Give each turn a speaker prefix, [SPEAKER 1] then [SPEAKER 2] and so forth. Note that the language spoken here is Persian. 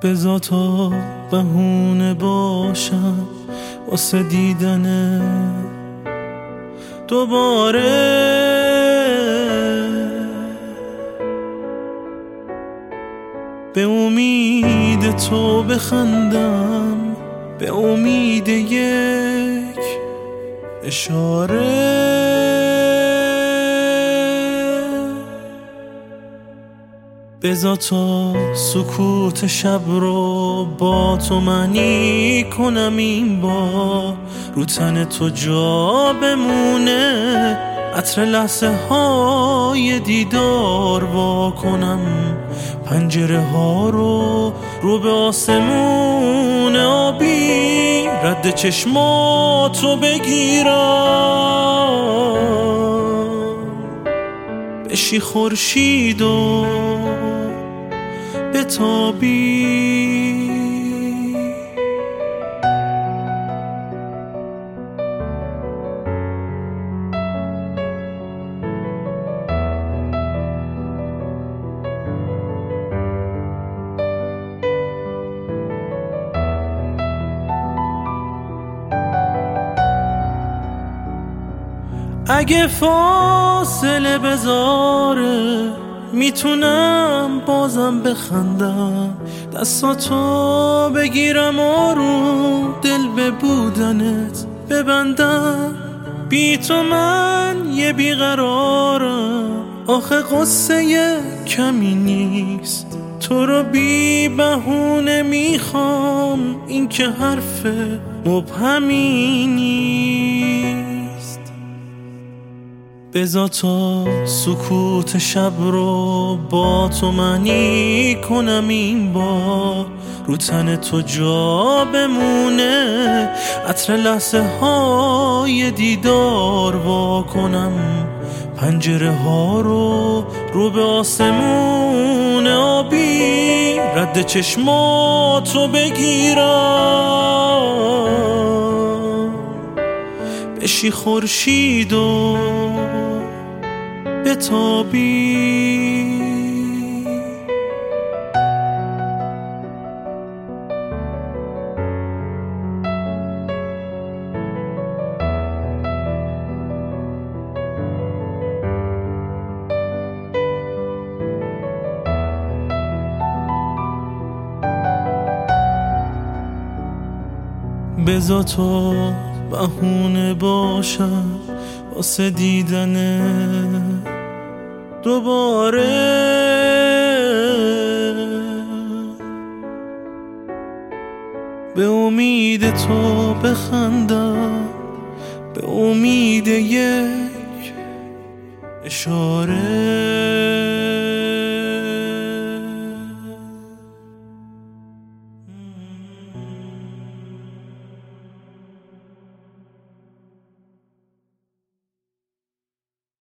[SPEAKER 1] بذار تا بهونه باشم واسه دیدن دوباره. به امید تو بخندم، به امید یک اشاره. بذار تا سکوت شب رو با تو معنی کنم، این با رو تن تو جا بمونه، عطر لحظه های دیدار وا کنم، پنجره ها رو به آسمون آبی رد چشماتو بگیرم، بشی خورشید و بتابی. اگه فاصله بذاره میتونم بازم بخندم، دستاتو بگیرم آروم دل به بودنت ببندم. بی تو من یه بیقرارم، آخه قصه کمی نیست، تو رو بی بهونه میخوام، این که حرف مبهمی نیست. بذار تا سکوت شب رو با تو معنی کنم، این با رو تن تو جا بمونه، عطر لحظه های دیدار وا کنم، پنجره ها رو به آسمون آبی رد چشماتو بگیرم، بشی خورشید و بتابی. بذار تا بهونه باشم واسه دیدن دوباره. به امید تو بخندم، به امید یک اشاره.